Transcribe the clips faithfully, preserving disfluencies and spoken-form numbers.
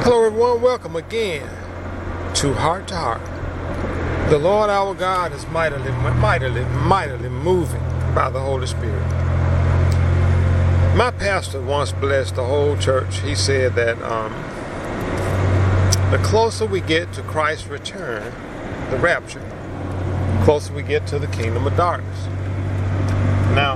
Hello everyone, welcome again to Heart to Heart. The Lord our God is mightily, mightily, mightily moving by the Holy Spirit. My pastor once blessed the whole church. He said that um, the closer we get to Christ's return, the rapture, the closer we get to the kingdom of darkness. Now,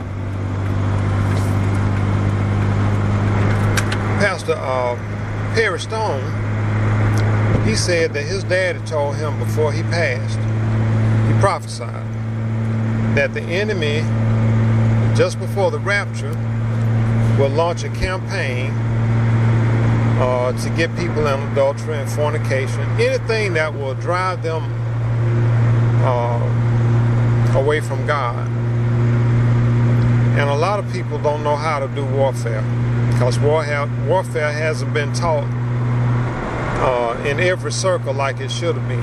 Pastor uh, Perry Stone, he said that his daddy told him before he passed, he prophesied that the enemy, just before the rapture, will launch a campaign uh, to get people in adultery and fornication, anything that will drive them uh, away from God. And a lot of people don't know how to do warfare, because war ha- warfare hasn't been taught uh, in every circle like it should have been.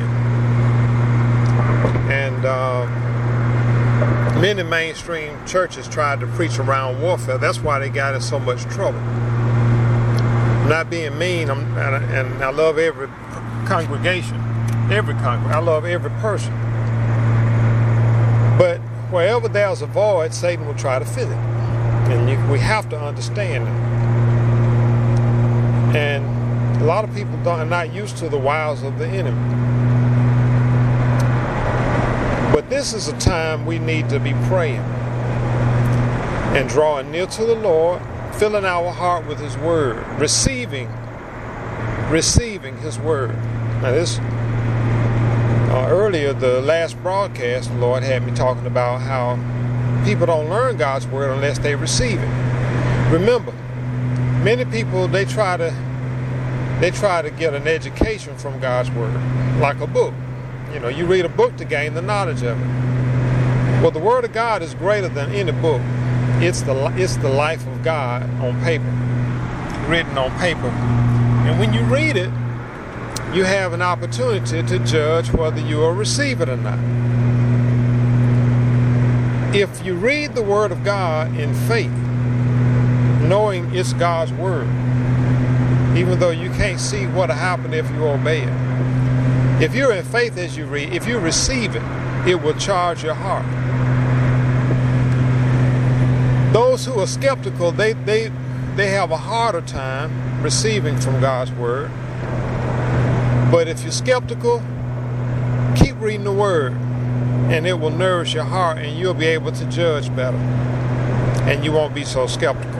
And uh, many mainstream churches tried to preach around warfare. That's why they got in so much trouble. I'm not being mean, I'm, and, I, and I love every congregation, every congregation. I love every person. But wherever there's a void, Satan will try to fill it. And you, we have to understand that. And a lot of people don't, are not used to the wiles of the enemy. But this is a time we need to be praying and drawing near to the Lord, filling our heart with His Word, receiving, receiving His Word. Now this, uh, earlier, the last broadcast, the Lord had me talking about how people don't learn God's Word unless they receive it. Remember, many people, they try to they try to get an education from God's Word, like a book. You know, you read a book to gain the knowledge of it. Well, the Word of God is greater than any book. It's the it's the life of God on paper, written on paper. And when you read it, you have an opportunity to judge whether you will receive it or not. If you read the Word of God in faith, knowing it's God's Word, even though you can't see what'll happen if you obey it. If you're in faith as you read, if you receive it, it will charge your heart. Those who are skeptical, they they they have a harder time receiving from God's Word. But if you're skeptical, keep reading the Word, and it will nourish your heart, and you'll be able to judge better, and you won't be so skeptical.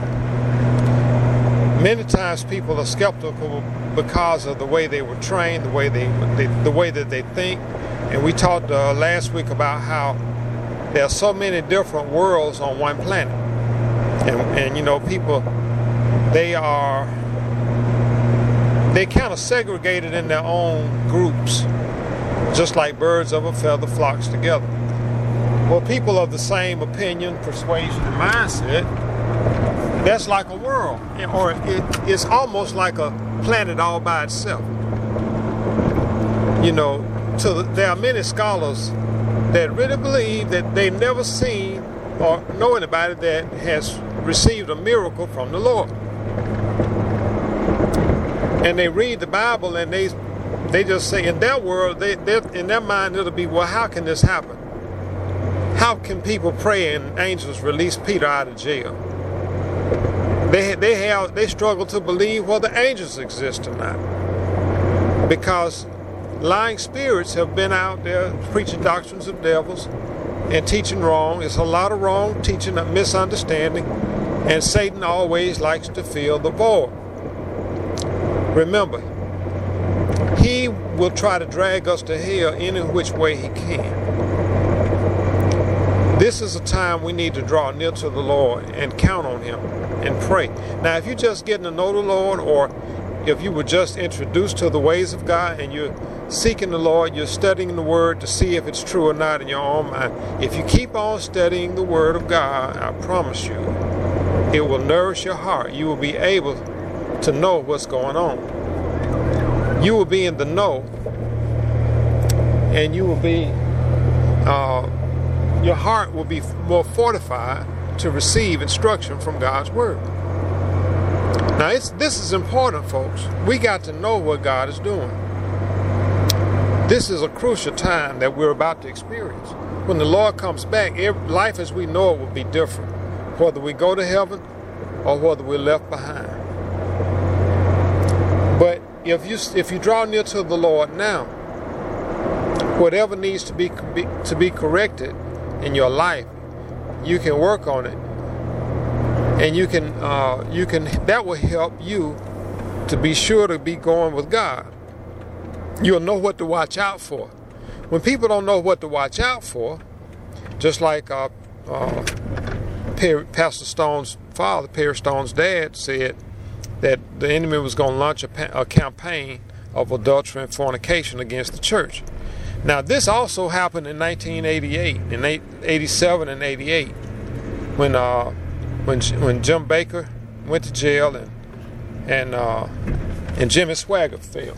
Many times people are skeptical because of the way they were trained, the way they, they the way that they think. And we talked uh, last week about how there are so many different worlds on one planet. And, and you know, people, they are, they kind of segregated in their own groups, just like birds of a feather flocks together. Well, people of the same opinion, persuasion, and mindset, that's like a world, or it, it's almost like a planet all by itself. You know, so there are many scholars that really believe that they've never seen or know anybody that has received a miracle from the Lord. And they read the Bible and they they just say in their world, they in their mind it'll be, well, how can this happen? How can people pray and angels release Peter out of jail? They they have they struggle to believe whether angels exist or not, because lying spirits have been out there preaching doctrines of devils and teaching wrong. It's a lot of wrong teaching, a misunderstanding, and Satan always likes to fill the void. Remember, he will try to drag us to hell any which way he can. This is a time we need to draw near to the Lord and count on Him and pray. Now, if you're just getting to know the Lord, or if you were just introduced to the ways of God and you're seeking the Lord, you're studying the Word to see if it's true or not in your own mind, if you keep on studying the Word of God, I promise you, it will nourish your heart. You will be able to know what's going on. You will be in the know, and you will be, uh, your heart will be more fortified to receive instruction from God's Word. Now, it's, this is important, folks. We got to know what God is doing. This is a crucial time that we're about to experience. When the Lord comes back, every, life as we know it will be different, whether we go to heaven or whether we're left behind. But if you if you draw near to the Lord now, whatever needs to be, be to be corrected in your life, you can work on it, and you can uh, you can that will help you to be sure to be going with God. You'll know what to watch out for. When people don't know what to watch out for, just like uh, uh, Perry, Pastor Stone's father, Perry Stone's dad, said that the enemy was going to launch a, a campaign of adultery and fornication against the church. Now, this also happened in nineteen eighty-eight, in eighty-seven and eighty-eight, when uh, when when Jim Baker went to jail and and uh, and Jimmy Swaggart fell.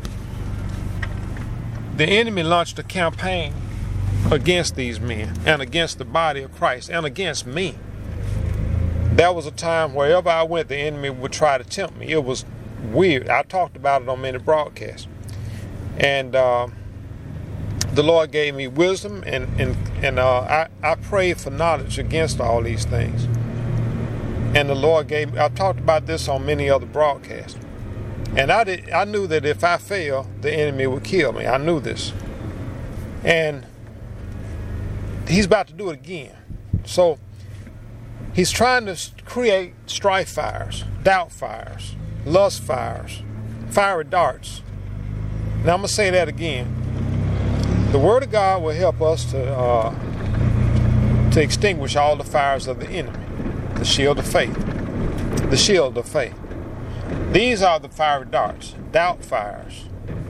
The enemy launched a campaign against these men and against the body of Christ and against me. That was a time wherever I went, the enemy would try to tempt me. It was weird. I talked about it on many broadcasts. And uh, the Lord gave me wisdom, and, and, and uh, I, I prayed for knowledge against all these things. And the Lord gave me, I talked about this on many other broadcasts. And I did. I knew that if I failed, the enemy would kill me. I knew this. And he's about to do it again. So he's trying to create strife fires, doubt fires, lust fires, fiery darts. Now I'm going to say that again. The Word of God will help us to, uh, to extinguish all the fires of the enemy. The shield of faith. The shield of faith. These are the fiery darts, doubt fires,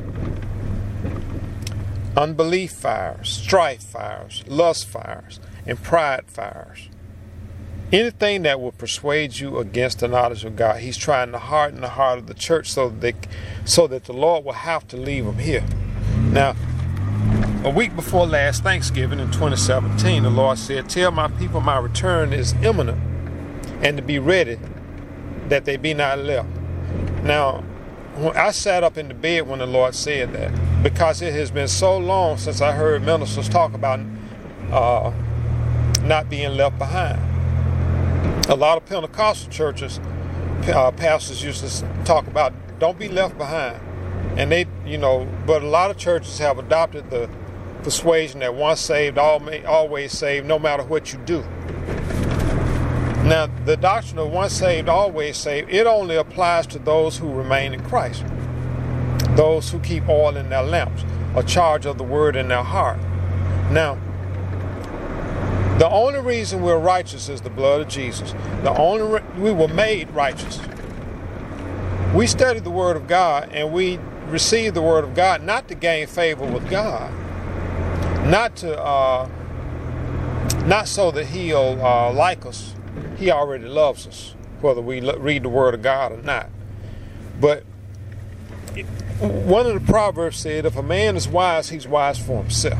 unbelief fires, strife fires, lust fires, and pride fires. Anything that will persuade you against the knowledge of God, he's trying to harden the heart of the church so that, they, so that the Lord will have to leave them here. Now, a week before last Thanksgiving in twenty seventeen, the Lord said, "Tell my people my return is imminent, and to be ready, that they be not left." Now, I sat up in the bed when the Lord said that, because it has been so long since I heard ministers talk about uh, not being left behind. A lot of Pentecostal churches, uh, pastors used to talk about, don't be left behind. And they, you know, but a lot of churches have adopted the persuasion that once saved, always saved, no matter what you do. Now, the doctrine of once saved, always saved, it only applies to those who remain in Christ. Those who keep oil in their lamps, a charge of the word in their heart. Now, the only reason we're righteous is the blood of Jesus. The only re- we were made righteous. We study the Word of God, and we receive the Word of God not to gain favor with God, not to, uh, not so that He'll uh, like us. He already loves us, whether we read the Word of God or not. But one of the Proverbs said, if a man is wise, he's wise for himself.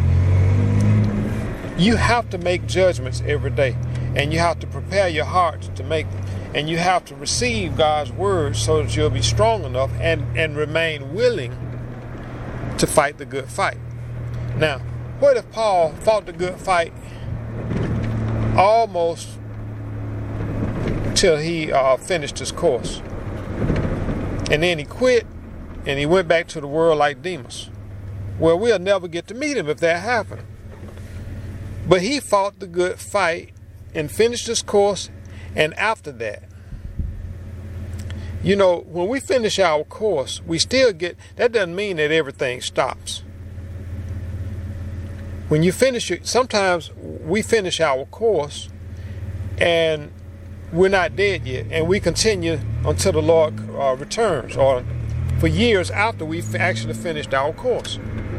You have to make judgments every day, and you have to prepare your heart to make them. And you have to receive God's Word so that you'll be strong enough and, and remain willing to fight the good fight. Now, what if Paul fought the good fight almost till he uh, finished his course, and then he quit and he went back to the world like Demas? Well, we'll never get to meet him if that happened. But he fought the good fight and finished his course, and after that, you know, when we finish our course, we still get, that doesn't mean that everything stops. When you finish it, sometimes we finish our course and we're not dead yet, and we continue until the Lord uh, returns, or for years after we've actually finished our course.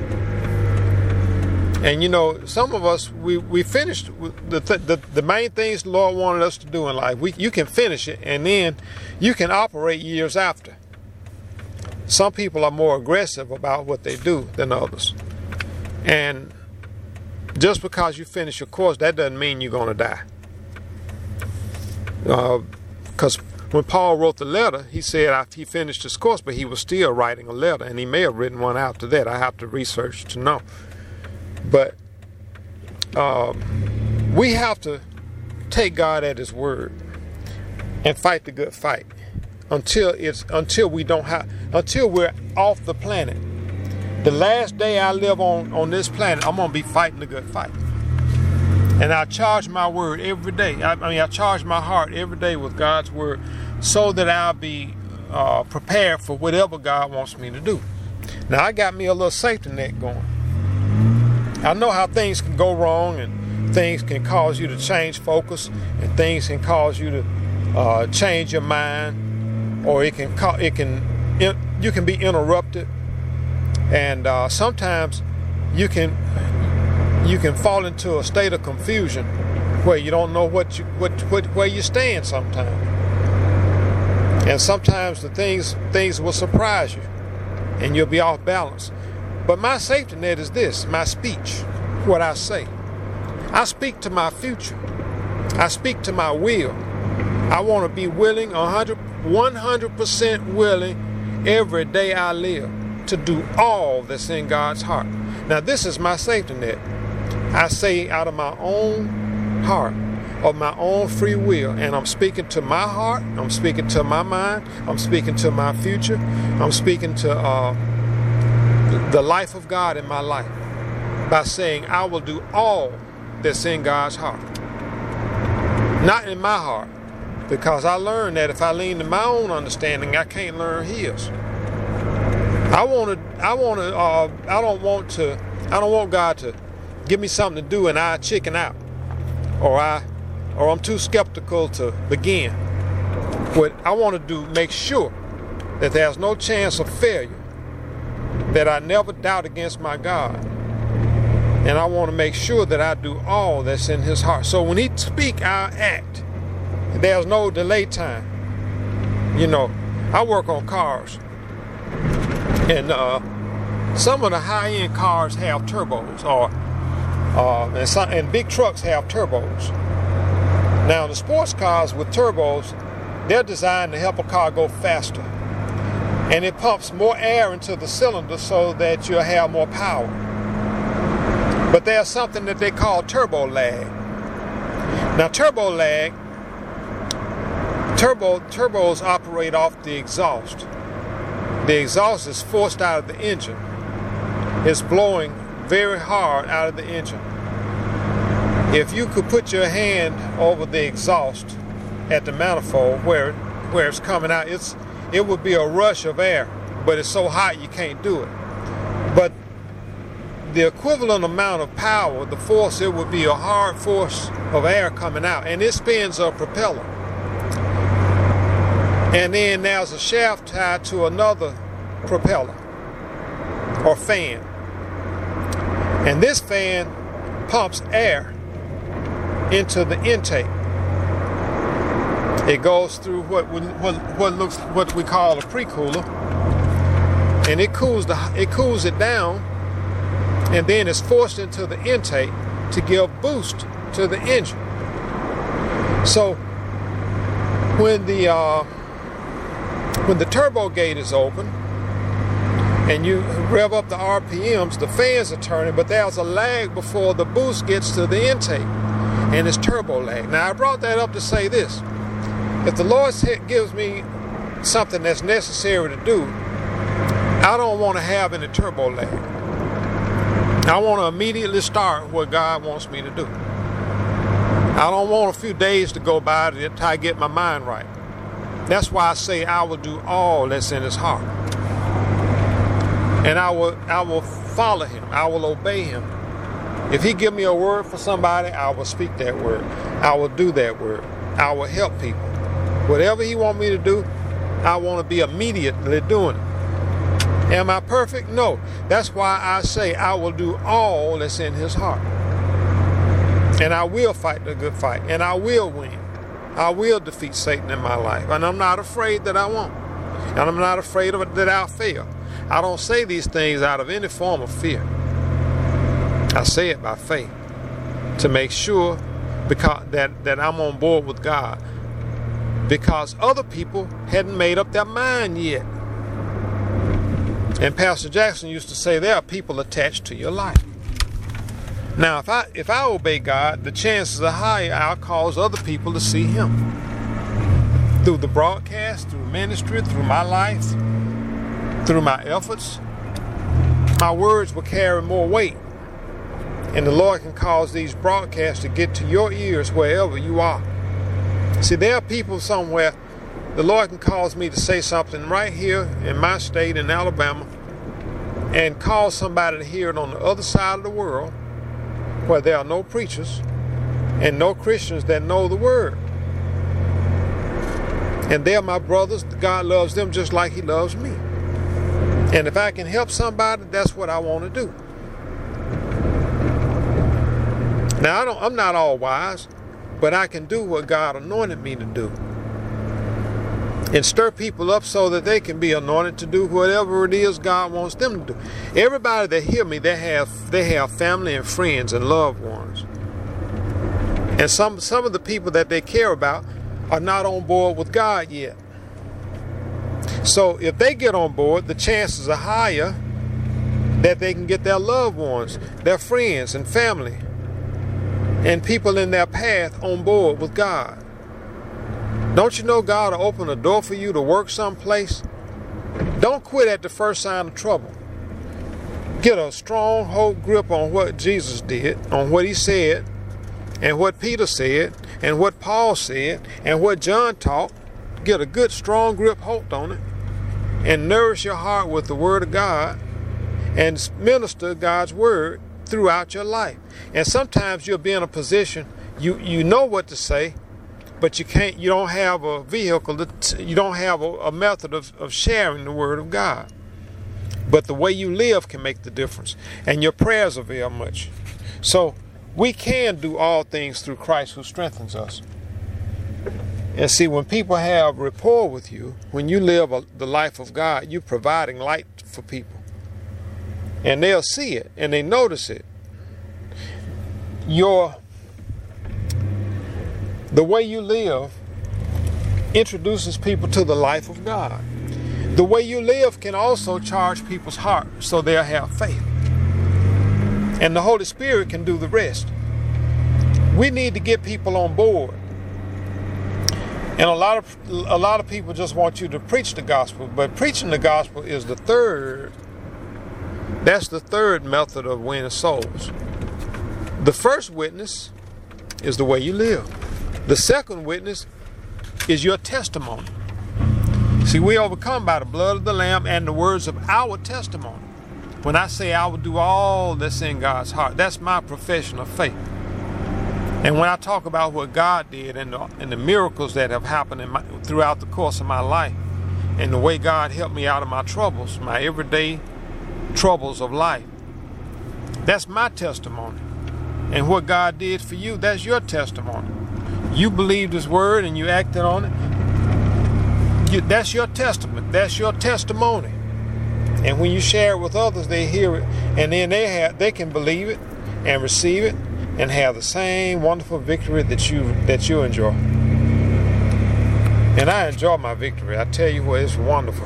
And you know, some of us, we, we finished the, th- the the main things the Lord wanted us to do in life. We you can finish it, and then you can operate years after. Some people are more aggressive about what they do than others. And just because you finish your course, that doesn't mean you're going to die. Because uh, when Paul wrote the letter, he said after he finished his course, but he was still writing a letter, and he may have written one after that. I have to research to know. But um, we have to take God at his word and fight the good fight until it's until we don't have until we're off the planet. The last day I live on on this planet, I'm gonna be fighting the good fight. And I charge my word every day. I, I mean, I charge my heart every day with God's word, so that I'll be uh, prepared for whatever God wants me to do. Now, I got me a little safety net going. I know how things can go wrong, and things can cause you to change focus, and things can cause you to uh, change your mind, or it can ca- it can it, you can be interrupted, and uh, sometimes you can you can fall into a state of confusion where you don't know what you what, what where you stand sometimes. And sometimes the things things will surprise you, and you'll be off balance. But my safety net is this: my speech, what I say. I speak to my future. I speak to my will. I want to be willing, one hundred percent willing, every day I live, to do all that's in God's heart. Now, this is my safety net. I say out of my own heart, of my own free will, and I'm speaking to my heart, I'm speaking to my mind, I'm speaking to my future, I'm speaking to uh, the life of God in my life by saying I will do all that's in God's heart. Not in my heart, because I learned that if I lean to my own understanding, I can't learn his. I want to, I want to, uh, I don't want to, I don't want God to give me something to do and I chicken out, or I, or I'm too skeptical to begin. What I want to do, make sure that there's no chance of failure, that I never doubt against my God, and I want to make sure that I do all that's in his heart. So when he speak, I act. There's no delay time. You know, I work on cars, and uh, some of the high-end cars have turbos, or uh, and, some, and big trucks have turbos. Now, the sports cars with turbos, they're designed to help a car go faster, and it pumps more air into the cylinder so that you'll have more power. But there's something that they call turbo lag. Now, turbo lag, turbo turbos operate off the exhaust. The exhaust is forced out of the engine. It's blowing very hard out of the engine. If you could put your hand over the exhaust at the manifold where where it's coming out, it's it would be a rush of air, but it's so hot you can't do it. But the equivalent amount of power, the force, it would be a hard force of air coming out, and it spins a propeller. And then there's a shaft tied to another propeller or fan. And this fan pumps air into the intake. It goes through what what what looks what we call a pre-cooler, and it cools the it cools it down, and then it's forced into the intake to give boost to the engine. So when the uh, when the turbo gate is open and you rev up the R P Ms, the fans are turning, but there's a lag before the boost gets to the intake, and it's turbo lag. Now, I brought that up to say this: if the Lord gives me something that's necessary to do, I don't want to have any turbo lag. I want to immediately start what God wants me to do. I don't want a few days to go by until I get my mind right. That's why I say I will do all that's in his heart. And I will I will follow him. I will obey him. If he give me a word for somebody, I will speak that word. I will do that word. I will help people. Whatever he want me to do, I want to be immediately doing it. Am I perfect? No. That's why I say I will do all that's in his heart. And I will fight the good fight. And I will win. I will defeat Satan in my life. And I'm not afraid that I won't. And I'm not afraid of it, that I'll fail. I don't say these things out of any form of fear. I say it by faith, to make sure because that, that I'm on board with God. because other people hadn't made up their mind yet. And Pastor Jackson used to say there are people attached to your life. Now, if I if I obey God, the chances are higher I'll cause other people to see Him. Through the broadcast, through ministry, through my life, through my efforts, my words will carry more weight. And the Lord can cause these broadcasts to get to your ears wherever you are. See, there are people somewhere, the Lord can cause me to say something right here in my state in Alabama and cause somebody to hear it on the other side of the world where there are no preachers and no Christians that know the word. And they're my brothers. God loves them just like He loves me. And if I can help somebody, that's what I want to do. Now, I don't, I'm not all wise, but I can do what God anointed me to do. And stir people up so that they can be anointed to do whatever it is God wants them to do. Everybody that hear me, they have they have family and friends and loved ones. And some some of the people that they care about are not on board with God yet. So if they get on board, the chances are higher that they can get their loved ones, their friends and family, and people in their path on board with God. Don't you know God will open a door for you to work someplace? Don't quit at the first sign of trouble. Get a strong hold grip on what Jesus did, on what He said, and what Peter said, and what Paul said, and what John taught. Get a good strong grip hold on it, and nourish your heart with the Word of God, and minister God's Word throughout your life. And sometimes you'll be in a position, you, you know what to say, but you can't, you don't have a vehicle, that, you don't have a, a method of, of sharing the Word of God. But the way you live can make the difference, and your prayers avail much. So we can do all things through Christ who strengthens us. And see, when people have rapport with you, when you live a, the life of God, you're providing light for people. And they'll see it, and they notice it. Your The way you live introduces people to the life of God. The way you live can also charge people's hearts so they'll have faith. And the Holy Spirit can do the rest. We need to get people on board. And a lot of a lot of people just want you to preach the gospel, but preaching the gospel is the third. That's the third method of winning souls. The first witness is the way you live. The second witness is your testimony. See, we overcome by the blood of the Lamb and the words of our testimony. When I say I will do all that's in God's heart, that's my profession of faith. And when I talk about what God did and the, and the miracles that have happened in my, throughout the course of my life, and the way God helped me out of my troubles, my everyday troubles of life, that's my testimony. And what God did for you, that's your testimony. You believed His word and you acted on it. You, that's your testament. That's your testimony. And when you share it with others, they hear it, and then they have, they can believe it and receive it and have the same wonderful victory that you that you enjoy. And I enjoy my victory. I tell you what, it's wonderful.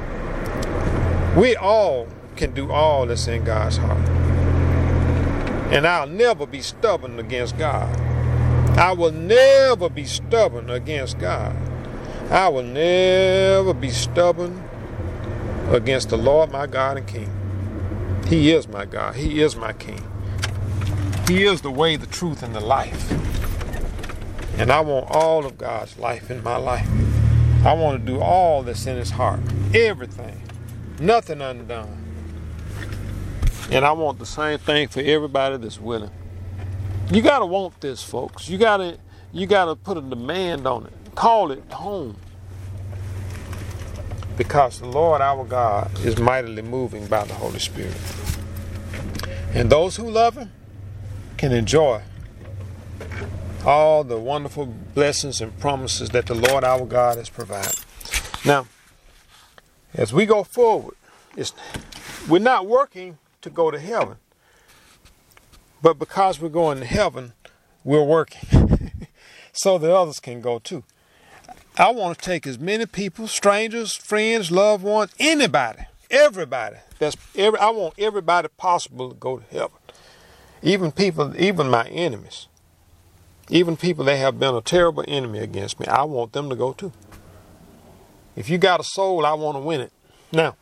We all can do all that's in God's heart. And I'll never be stubborn against God. I will never be stubborn against God. I will never be stubborn against the Lord my God and King. He is my God. He is my King. He is the way, the truth, and the life. And I want all of God's life in my life. I want to do all that's in His heart. Everything. Nothing undone. And I want the same thing for everybody that's willing. You got to want this, folks. You got to you got to put a demand on it. Call it home. Because the Lord our God is mightily moving by the Holy Spirit. And those who love Him can enjoy all the wonderful blessings and promises that the Lord our God has provided. Now, as we go forward, it's, we're not working to go to heaven, but because we're going to heaven, we're working so that others can go too. I want to take as many people, strangers, friends, loved ones, anybody, everybody. That's every. I want everybody possible to go to heaven. Even people, even my enemies, even people that have been a terrible enemy against me, I want them to go too. If you got a soul, I want to win it. Now,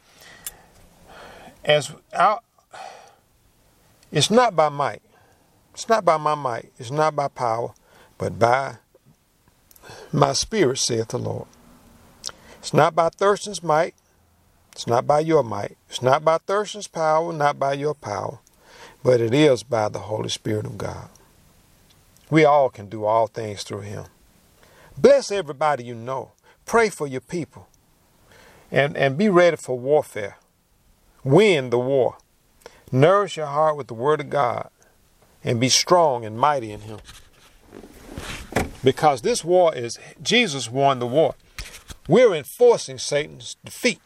as I, it's not by might, it's not by my might, it's not by power, but by my spirit, saith the Lord. It's not by Thurston's might, it's not by your might, it's not by Thurston's power, not by your power, but it is by the Holy Spirit of God. We all can do all things through him. Bless everybody you know. Pray for your people. And, and be ready for warfare. Win the war. Nourish your heart with the word of God. And be strong and mighty in him. Because this war is, Jesus won the war. We're enforcing Satan's defeat.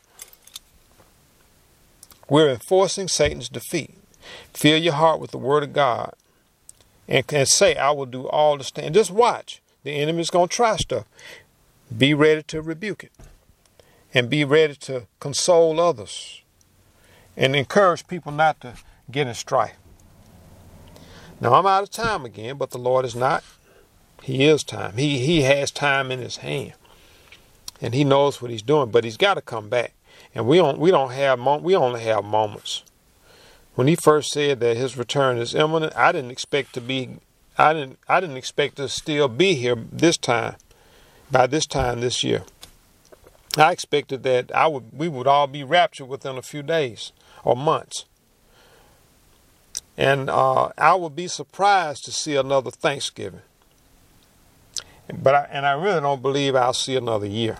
We're enforcing Satan's defeat. Fill your heart with the word of God. And, and say, I will do all the stand. Just watch. The enemy's going to try stuff. Be ready to rebuke it. And be ready to console others. And encourage people not to get in strife. Now, I'm out of time again, but the Lord is not. He is time. He, he has time in his hand. And he knows what he's doing, but he's got to come back. And we don't, we don't have, mom- we only have moments. When he first said that his return is imminent, I didn't expect to be, I didn't, I didn't expect to still be here this time, by this time this year. I expected that I would, we would all be raptured within a few days or months, and uh, I would be surprised to see another Thanksgiving. But I, and I really don't believe I'll see another year.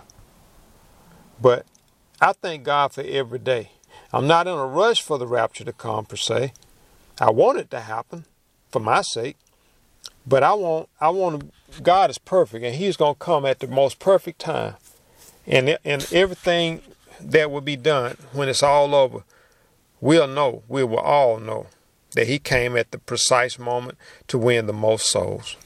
But I thank God for every day. I'm not in a rush for the rapture to come, per se. I want it to happen for my sake. But I want, I want to, God is perfect, and he's going to come at the most perfect time. And, and everything that will be done when it's all over, we'll know, we will all know that he came at the precise moment to win the most souls.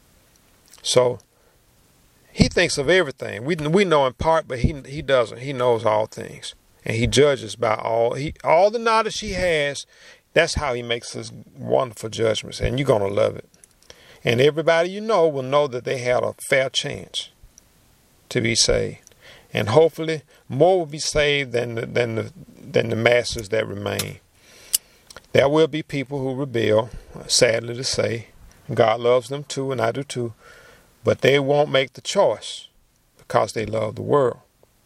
So he thinks of everything. We, we know in part, but he, he doesn't. He knows all things. And he judges by all he all the knowledge he has. That's how he makes his wonderful judgments. And you're going to love it. And everybody you know will know that they had a fair chance to be saved. And hopefully more will be saved than the, than the, than the masses that remain. There will be people who rebel, sadly to say. God loves them too, and I do too. But they won't make the choice because they love the world.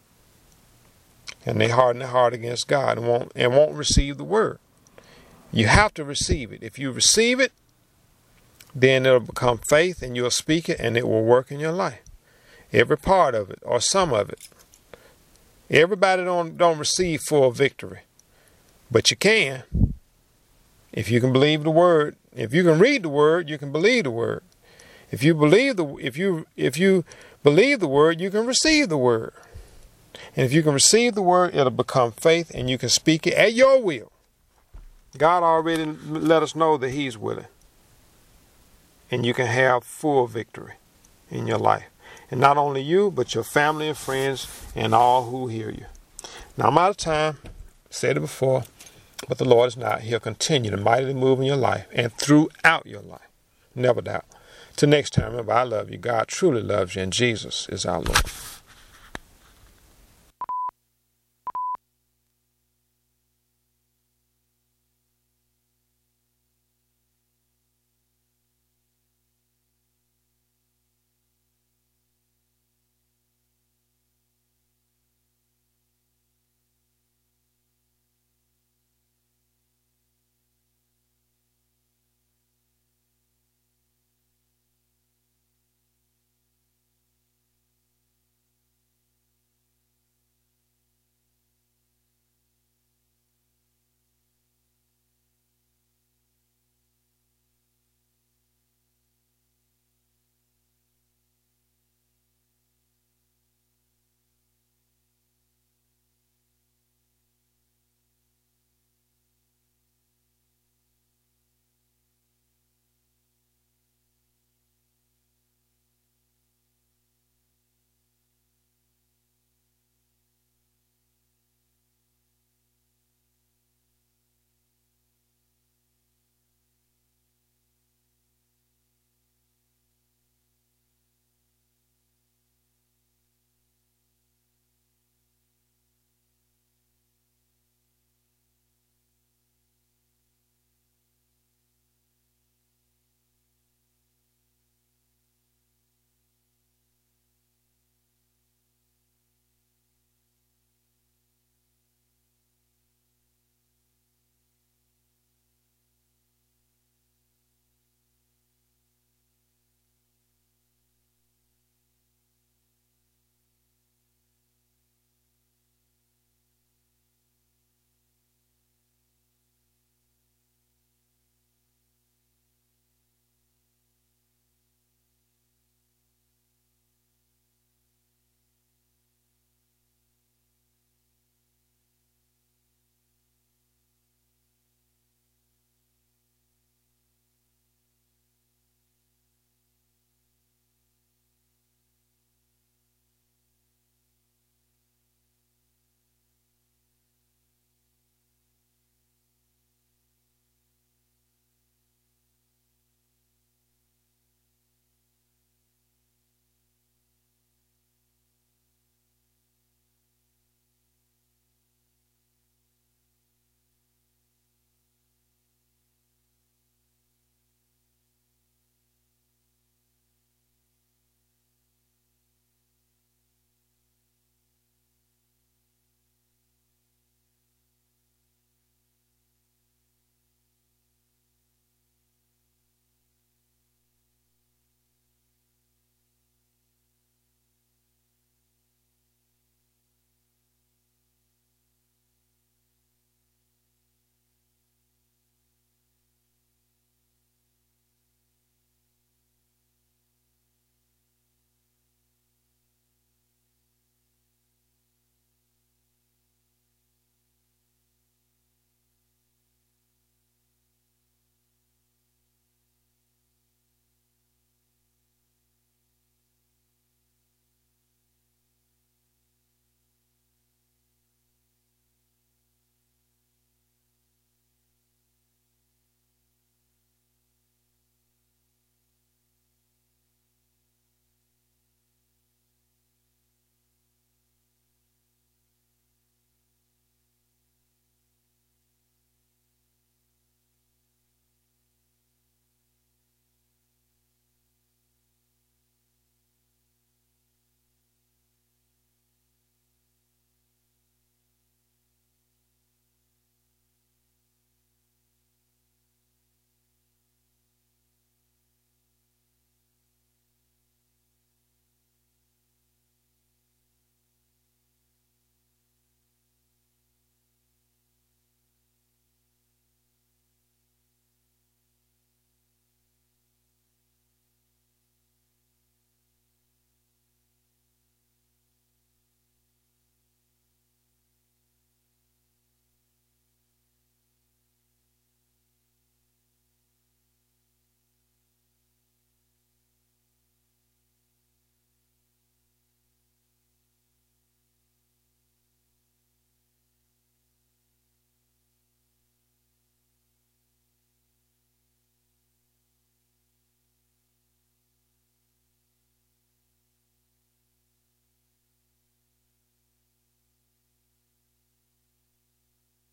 And they harden their heart against God and won't and won't receive the word. You have to receive it. If you receive it, then it'll become faith and you'll speak it and it will work in your life. Every part of it or some of it. Everybody don't don't receive full victory. But you can. If you can believe the word. If you can read the word, you can believe the word. If you believe the if you if you believe the word, you can receive the word. And if you can receive the word, it'll become faith and you can speak it at your will. God already let us know that he's willing. And you can have full victory in your life. And not only you, but your family and friends and all who hear you. Now, I'm out of time. Said it before, but the Lord is not. He'll continue to mightily move in your life and throughout your life. Never doubt. Till next time, remember, I love you. God truly loves you, and Jesus is our Lord.